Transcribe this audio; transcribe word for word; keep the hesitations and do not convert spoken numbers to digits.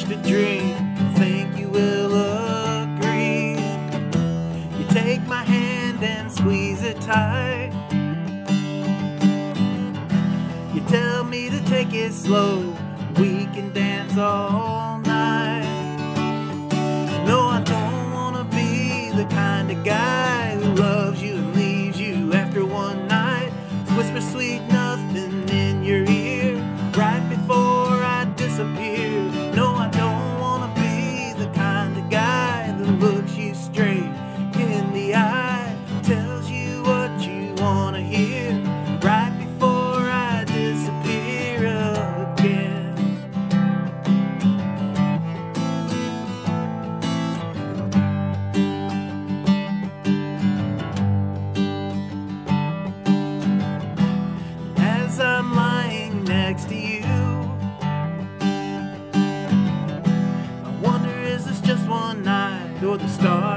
to drink. I think you will agree. You take my hand and squeeze it tight. You tell me to take it slow. We can dance all night. No, I don't wanna be the kind of guy who loves you and leaves you after one night. Whisper sweet nothing in your ear right before I disappear. No, I don't wanna be the kind of guy that looks you straight in the eye, tells you what you wanna hear right before I disappear again. As I'm lying next to you, I wonder, is this just one night or the start